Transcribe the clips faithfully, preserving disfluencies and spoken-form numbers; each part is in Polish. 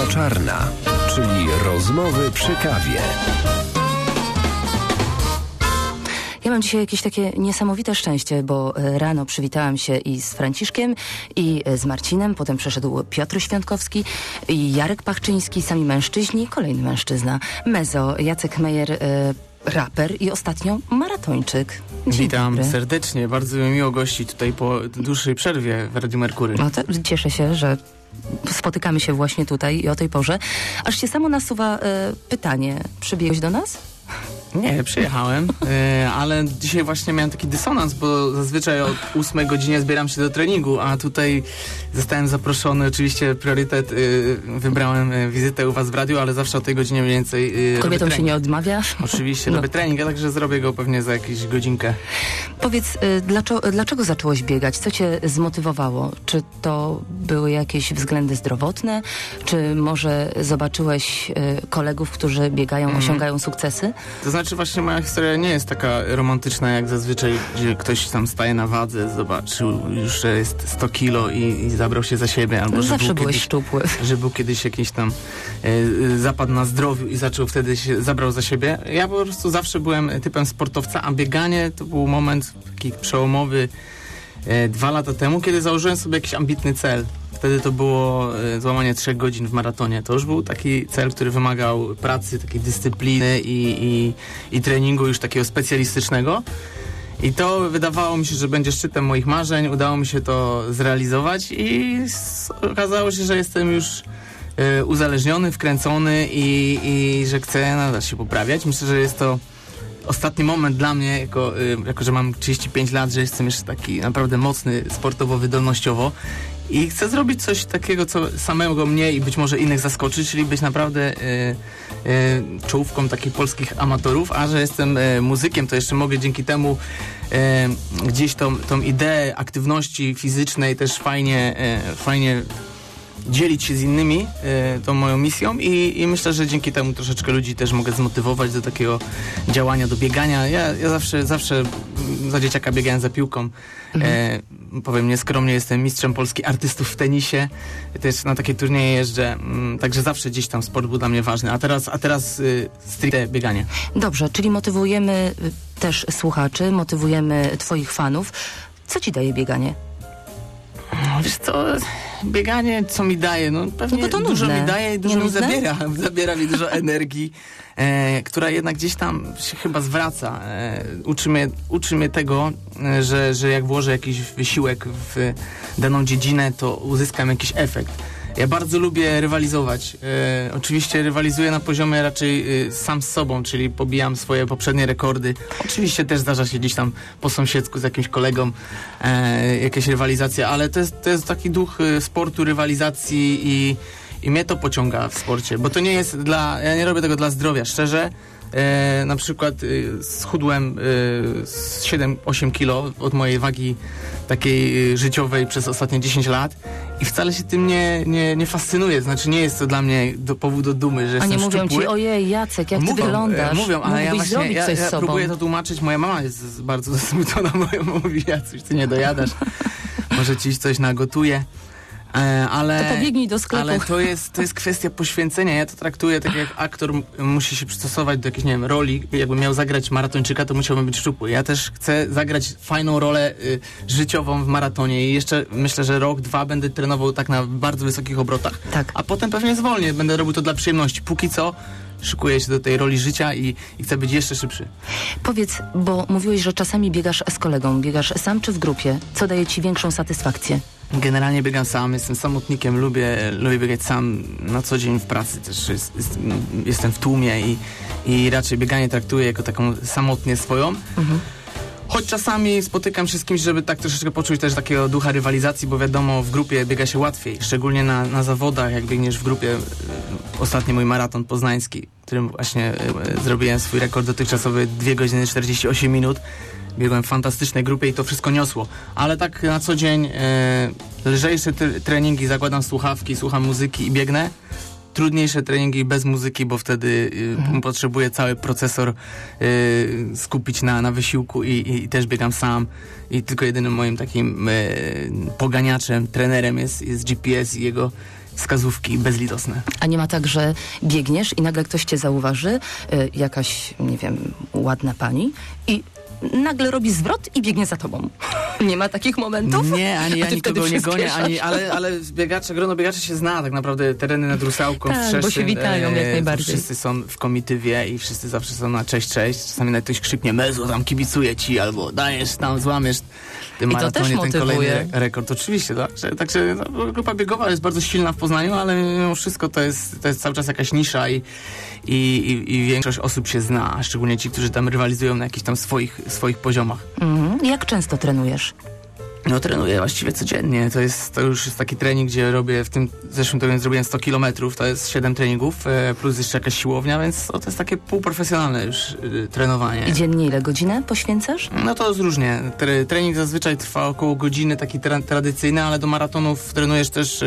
Czarna, czyli rozmowy przy kawie. Ja mam dzisiaj jakieś takie niesamowite szczęście, bo rano przywitałam się i z Franciszkiem, i z Marcinem, potem przeszedł Piotr Świątkowski, i Jarek Pachczyński, sami mężczyźni, kolejny mężczyzna, Mezo, Jacek Mejer, y, raper i ostatnio maratończyk. Dzień Witam dobry. serdecznie, bardzo mi miło gościć tutaj po dłuższej przerwie w Radiu Merkury. No to cieszę się, że spotykamy się właśnie tutaj i o tej porze. Aż się samo nasuwa y, pytanie, przybiegłeś do nas? Nie, przyjechałem, e, ale dzisiaj właśnie miałem taki dysonans, bo zazwyczaj od ósmej godzinie zbieram się do treningu, a tutaj zostałem zaproszony, oczywiście priorytet, e, wybrałem e, wizytę u was w radiu, ale zawsze o tej godzinie mniej więcej e, Kobietom się nie odmawia? Oczywiście, No. robię trening, a także zrobię go pewnie za jakąś godzinkę. Powiedz, y, dlaczego, dlaczego zacząłeś biegać? Co cię zmotywowało? Czy to były jakieś względy zdrowotne? Czy może zobaczyłeś y, kolegów, którzy biegają, Mm. osiągają sukcesy? To znaczy właśnie moja historia nie jest taka romantyczna jak zazwyczaj, gdzie ktoś tam staje na wadze, zobaczył już, że jest sto kilo i, i zabrał się za siebie. Albo że Zawsze był byłeś kiedyś, szczupły. że był kiedyś jakiś tam e, zapadł na zdrowiu i zaczął wtedy się, zabrał za siebie. Ja po prostu zawsze byłem typem sportowca, a bieganie to był moment taki przełomowy e, dwa lata temu, kiedy założyłem sobie jakiś ambitny cel. Wtedy to było e, złamanie trzech godzin w maratonie. To już był taki cel, który wymagał pracy, takiej dyscypliny i, i, i treningu już takiego specjalistycznego. I to wydawało mi się, że będzie szczytem moich marzeń. Udało mi się to zrealizować i s- okazało się, że jestem już e, uzależniony, wkręcony i, i że chcę nadal się poprawiać. Myślę, że jest to ostatni moment dla mnie, jako, y, jako że mam trzydzieści pięć lat, że jestem jeszcze taki naprawdę mocny sportowo, wydolnościowo i chcę zrobić coś takiego, co samego mnie i być może innych zaskoczy, czyli być naprawdę y, y, czołówką takich polskich amatorów, a że jestem y, muzykiem, to jeszcze mogę dzięki temu y, gdzieś tą, tą ideę aktywności fizycznej też fajnie, y, fajnie dzielić się z innymi y, tą moją misją i, i myślę, że dzięki temu troszeczkę ludzi też mogę zmotywować do takiego działania, do biegania. Ja, ja zawsze, zawsze za dzieciaka biegałem za piłką. Mhm. E, powiem nieskromnie, jestem mistrzem Polski artystów w tenisie. Też na takie turnieje jeżdżę. Mm, także zawsze gdzieś tam sport był dla mnie ważny. A teraz, a teraz y, stricte bieganie. Dobrze, czyli motywujemy y, też słuchaczy, motywujemy twoich fanów. Co ci daje bieganie? No, wiesz co, bieganie co mi daje? No pewnie No bo to dużo nudne. mi daje i dużo Nie mi nudne? zabiera. Zabiera mi dużo energii, e, która jednak gdzieś tam się chyba zwraca. E, uczy, mnie, uczy mnie tego, e, że, że jak włożę jakiś wysiłek w daną dziedzinę, to uzyskam jakiś efekt. Ja bardzo lubię rywalizować. E, oczywiście rywalizuję na poziomie raczej e, sam z sobą, czyli pobijam swoje poprzednie rekordy. Oczywiście też zdarza się gdzieś tam po sąsiedzku z jakimś kolegą e, jakieś rywalizacje, ale to jest, to jest taki duch e, sportu, rywalizacji i, i mnie to pociąga w sporcie, bo to nie jest dla... Ja nie robię tego dla zdrowia, szczerze. E, na przykład e, schudłem e, z siedem osiem kilo od mojej wagi takiej e, życiowej przez ostatnie dziesięć lat i wcale się tym nie, nie, nie fascynuję, znaczy nie jest to dla mnie do, powód do dumy, że A jestem nie mówią szczupły. ci, ojej Jacek, jak mówią, ty wyglądasz. e, Mówią, ale ja Mógłbyś właśnie zrobić ja, coś ja z sobą. próbuję to tłumaczyć, moja mama jest z- bardzo zasmucona moją, mówi, Jacuś, ty nie dojadasz, może ci coś nagotuję. E, ale, To pobiegnij do sklepu. Ale to jest, to jest kwestia poświęcenia. Ja to traktuję tak, jak aktor m- musi się przystosować do jakiejś, nie wiem, roli. Jakbym miał zagrać maratończyka, to musiałbym być szczupły. Ja też chcę zagrać fajną rolę y, życiową w maratonie i jeszcze myślę, że rok, dwa będę trenował tak na bardzo wysokich obrotach. Tak. A potem pewnie zwolnię. Będę robił to dla przyjemności. Póki co szykuję się do tej roli życia i, i chcę być jeszcze szybszy. Powiedz, bo mówiłeś, że czasami biegasz z kolegą. Biegasz sam czy w grupie? Co daje ci większą satysfakcję? Generalnie biegam sam, jestem samotnikiem, lubię, lubię biegać sam na co dzień w pracy też. Jest, jest, jestem w tłumie i, i raczej bieganie traktuję jako taką samotnie swoją. Mhm. Choć czasami spotykam się z kimś, żeby tak troszeczkę poczuć też takiego ducha rywalizacji, bo wiadomo, w grupie biega się łatwiej, szczególnie na, na zawodach, jak biegniesz w grupie. E, ostatni mój maraton poznański, w którym właśnie e, zrobiłem swój rekord dotychczasowy dwie godziny czterdzieści osiem minut. Biegłem w fantastycznej grupie i to wszystko niosło. Ale tak na co dzień e, lżejsze t- treningi, zakładam słuchawki, słucham muzyki i biegnę. Trudniejsze treningi bez muzyki, bo wtedy y, mhm. potrzebuję cały procesor y, skupić na, na wysiłku i, i, i też biegam sam. I tylko jedynym moim takim y, poganiaczem, trenerem jest, jest G P S i jego, wskazówki bezlitosne. A nie ma tak, że biegniesz i nagle ktoś cię zauważy, y, jakaś, nie wiem, ładna pani i nagle robi zwrot i biegnie za tobą. Nie ma takich momentów? Nie, ani ja nikogo nie gonię, przyspieszasz? ani, ale, ale biegacze, grono biegaczy się zna, tak naprawdę tereny nad Rusałką, Tak, w Trzeszczyn, bo się witają jak e, najbardziej. Wszyscy są w komitywie i wszyscy zawsze są na cześć, cześć. Czasami nawet ktoś krzyknie, Mezu, tam kibicuje ci, albo dajesz tam, złamiesz tym I to też maratonie ten motywuje. kolejny rekord. Oczywiście, także, także no, grupa biegowa jest bardzo silna w Poznaniu, ale mimo wszystko to jest, to jest cały czas jakaś nisza i, i, i, i większość osób się zna, a szczególnie ci, którzy tam rywalizują na jakichś tam swoich, swoich poziomach. Mhm. Jak często trenujesz? No trenuję właściwie codziennie. To jest, to już jest taki trening, gdzie robię w tym zeszłym tygodniu zrobiłem sto kilometrów, to jest siedem treningów, e, plus jeszcze jakaś siłownia, więc to, to jest takie półprofesjonalne już e, trenowanie. I dziennie ile godzinę poświęcasz? No to jest różnie. Tre, trening zazwyczaj trwa około godziny, taki tra, tradycyjny, ale do maratonów trenujesz też e,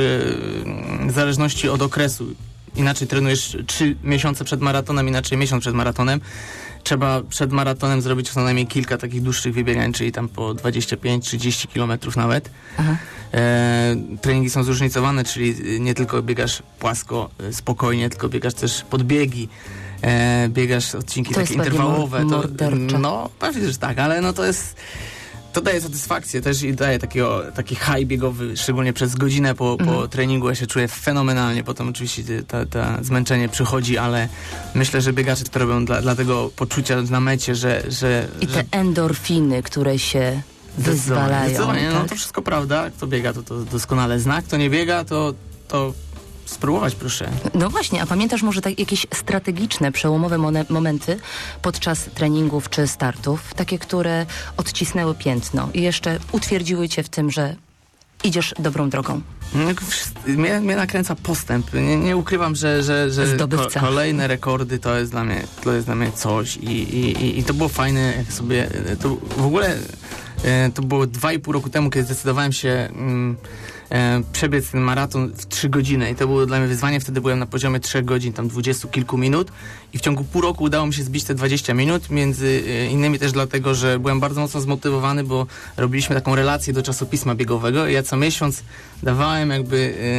w zależności od okresu. Inaczej trenujesz trzy miesiące przed maratonem, inaczej miesiąc przed maratonem. Trzeba przed maratonem zrobić co najmniej kilka takich dłuższych wybiegań, czyli tam po dwadzieścia pięć trzydzieści kilometrów nawet. Aha. E, treningi są zróżnicowane, czyli nie tylko biegasz płasko, e, spokojnie, tylko biegasz też podbiegi, e, biegasz odcinki To takie jest interwałowe. pewnie To, mordercze. no, pewnie, że tak, ale no to jest... To daje satysfakcję też i daje takiego, taki high biegowy, szczególnie przez godzinę po, po Mhm. treningu. Ja się czuję fenomenalnie, potem oczywiście ta, ta zmęczenie przychodzi, ale myślę, że biegacze to robią dla, dla tego poczucia na mecie, że... że I te że endorfiny, które się wyzwalają. Zdecydowanie, no Tak? to wszystko prawda. Kto biega, to, to doskonale zna. Kto nie biega, to, to spróbować proszę. No właśnie, a pamiętasz może tak jakieś strategiczne, przełomowe mone- momenty podczas treningów czy startów, takie, które odcisnęły piętno i jeszcze utwierdziły cię w tym, że idziesz dobrą drogą? Mnie, mnie nakręca postęp. Nie, nie ukrywam, że, że, że ko- Zdobywca. kolejne rekordy to jest dla mnie, to jest dla mnie coś i, i, i, i to było fajne, jak sobie to w ogóle e, to było dwa i pół roku temu, kiedy zdecydowałem się mm, e, przebiec ten maraton w trzy godziny i to było dla mnie wyzwanie. Wtedy byłem na poziomie trzech godzin, tam dwudziestu kilku minut i w ciągu pół roku udało mi się zbić te dwadzieścia minut, między e, innymi też dlatego, że byłem bardzo mocno zmotywowany, bo robiliśmy taką relację do czasopisma biegowego i ja co miesiąc dawałem jakby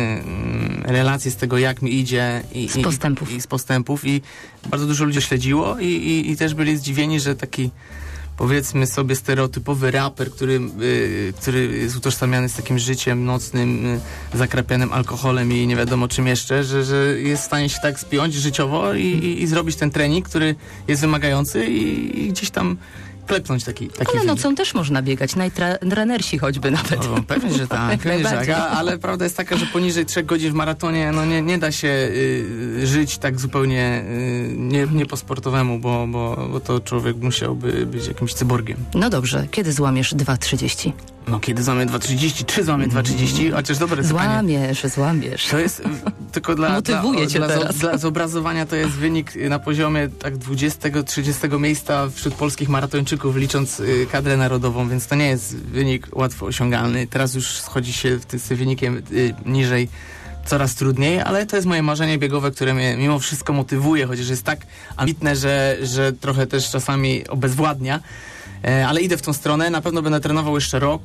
y, relacje z tego, jak mi idzie i Z postępów. I, i z postępów i bardzo dużo ludzi śledziło i, i, i też byli zdziwieni, że taki powiedzmy sobie stereotypowy raper, który, y, który jest utożsamiany z takim życiem nocnym, y, zakrapianym alkoholem i nie wiadomo czym jeszcze, że, że jest w stanie się tak spiąć życiowo i, i, i zrobić ten trening, który jest wymagający i, i gdzieś tam klepnąć taki, taki Ale wynik. nocą też można biegać, najtranersi choćby nawet. O, pewnie, że tak, Jak pewnie, że tak. najbardziej. A, ale prawda jest taka, że poniżej trzech godzin w maratonie no nie, nie da się y, żyć tak zupełnie y, nie, nie po sportowemu, bo, bo, bo to człowiek musiałby być jakimś cyborgiem. No dobrze, kiedy złamiesz dwa trzydzieści? No kiedy złamie dwa trzydzieści, czy złamie dwa trzydzieści? Chociaż dobre pytanie. Złamiesz, złamiesz. To jest y, tylko dla, Motywuje dla, cię dla, teraz. dla zobrazowania to jest wynik na poziomie tak dwudziestego trzydziestego miejsca wśród polskich maratończyków, licząc y, kadrę narodową, więc to nie jest wynik łatwo osiągalny. Teraz już schodzi się w tym, z tym wynikiem y, niżej coraz trudniej, ale to jest moje marzenie biegowe, które mnie mimo wszystko motywuje, chociaż jest tak ambitne, że, że trochę też czasami obezwładnia. E, ale idę w tą stronę, na pewno będę trenował jeszcze rok.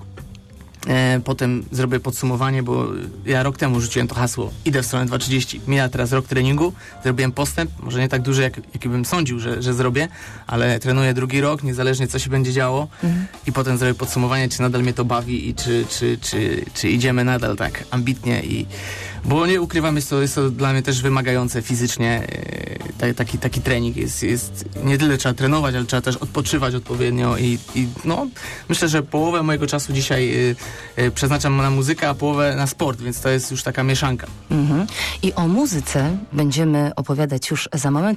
E, potem zrobię podsumowanie, bo ja rok temu rzuciłem to hasło, idę w stronę dwa trzydzieści. Mija teraz rok treningu, zrobiłem postęp, może nie tak duży, jak, jaki bym sądził, że, że zrobię, ale trenuję drugi rok, niezależnie co się będzie działo mhm. i potem zrobię podsumowanie, czy nadal mnie to bawi i czy, czy, czy, czy idziemy nadal tak ambitnie i bo nie ukrywam, jest to, jest to dla mnie też wymagające fizycznie. E, taki, taki trening jest, jest nie tyle trzeba trenować, ale trzeba też odpoczywać odpowiednio i, i no, myślę, że połowę mojego czasu dzisiaj e, e, przeznaczam na muzykę, a połowę na sport, więc to jest już taka mieszanka. Mhm. I o muzyce będziemy opowiadać już za moment.